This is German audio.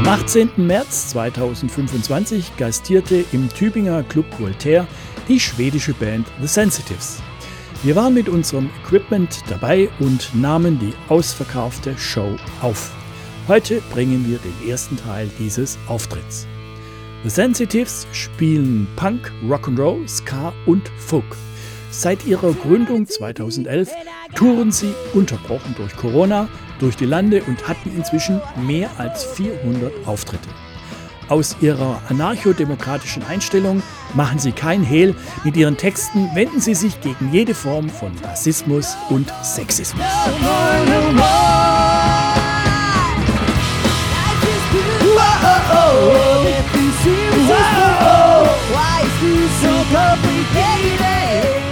Am 18. März 2025 gastierte im Tübinger Club Voltaire die schwedische Band The Sensitives. Wir waren mit unserem Equipment dabei und nahmen die ausverkaufte Show auf. Heute bringen wir den ersten Teil dieses Auftritts. The Sensitives spielen Punk, Rock'n'Roll, Ska und Folk. Seit ihrer Gründung 2011 touren sie, unterbrochen durch Corona, durch die Lande und hatten inzwischen mehr als 400 Auftritte. Aus ihrer anarchodemokratischen Einstellung machen sie kein Hehl. Mit ihren Texten wenden sie sich gegen jede Form von Rassismus und Sexismus. Why is this so complicated?